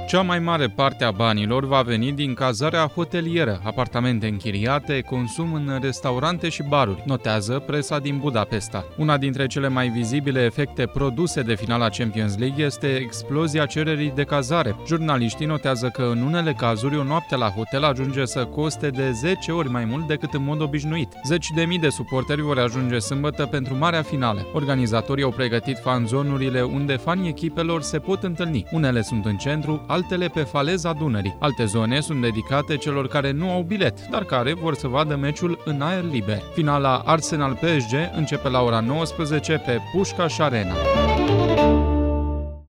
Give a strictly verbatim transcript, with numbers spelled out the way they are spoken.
Cea mai mare parte a banilor va veni din cazarea hotelieră, apartamente închiriate, consum în restaurante și baruri, notează presa din Budapesta. Una dintre cele mai vizibile efecte produse de finala Champions League este explozia cererii de cazare. Jurnaliștii notează că în unele cazuri o noapte la hotel ajunge să coste de zece ori mai mult decât în mod obișnuit. Zeci de mii de suporteri vor ajunge sâmbătă pentru marea finală. Organizatorii au pregătit fanzonurile unde fanii echipelor se pot întâlni. Unele sunt în centru, altele pe faleza Dunării. Alte zone sunt dedicate celor care nu au bilet, dar care vor să vadă meciul în aer liber. Finala Arsenal P S G începe la ora nouăsprezece pe Puskás Arena.